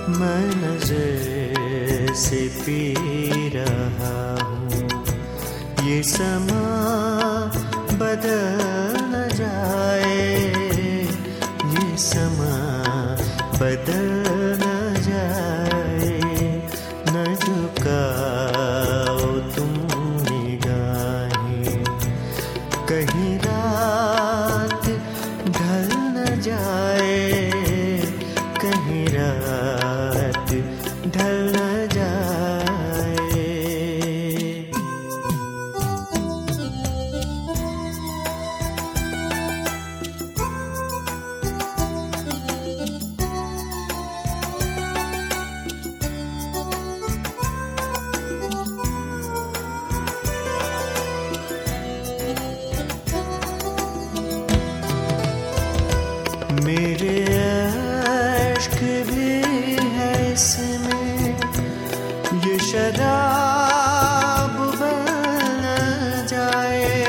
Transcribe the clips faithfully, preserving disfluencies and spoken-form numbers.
मैं नजर से पी रहा हूँ। ये समा बदल न जाए, ये समा बदल न जाए। न झुकाओ तुम निगाहें, कहीं रात ढल न जाए, कहीं रात ढल न जाए। मेरे अश्क भी है इसमें, ये शराब बन न जाए।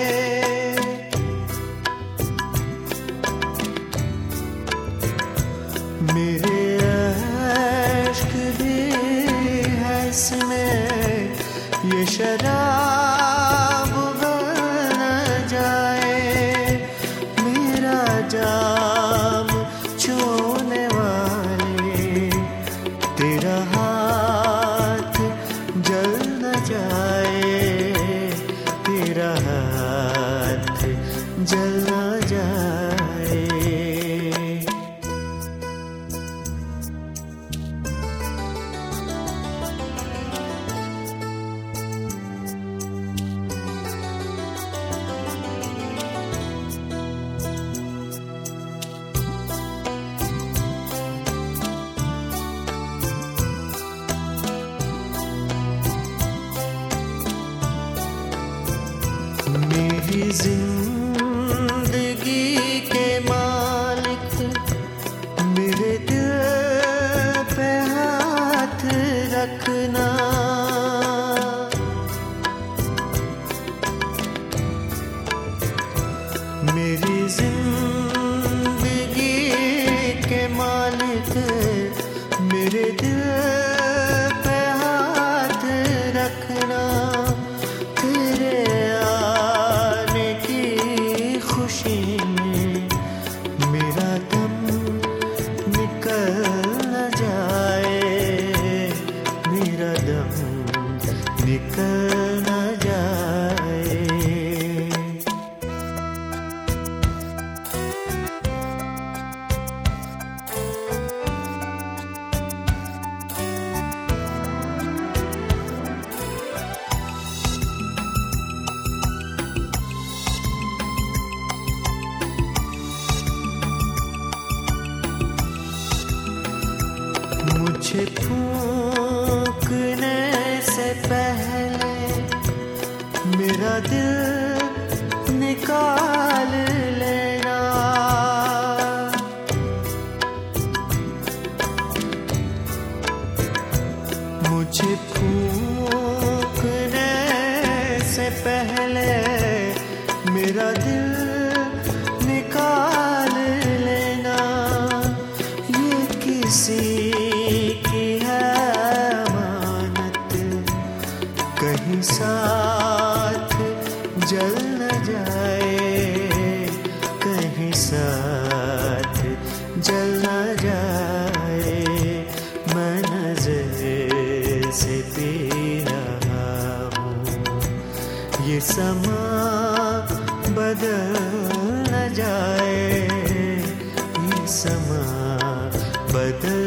मेरे अश्क भी है इसमें, ये शराब बन न जाए। मेरा जाम छूने वाले, तेरा हाथ जल न जाए, तेरा हाथ जल न जाए। मेरी जिंदगी के मालिक, मेरे दिल पे हाथ रखना। मेरी जिंदगी के मालिक, मेरे दिल पे हाथ रखना। तेरे आने की खुशी में मेरा दम निकल न जाए, मेरा दम निकल न जाए। मुझे फूंकने से पहले मेरा दिल निकाल लेना। मुझे फूंकने से पहले मेरा दिल निकाल लेना। ये किसी की है अमानत, कहीं साथ जल न जाए, कहीं साथ जल न जाए। मैं नजर से पी रहा हूँ, ये समा बदल न जाए, ये समा बदल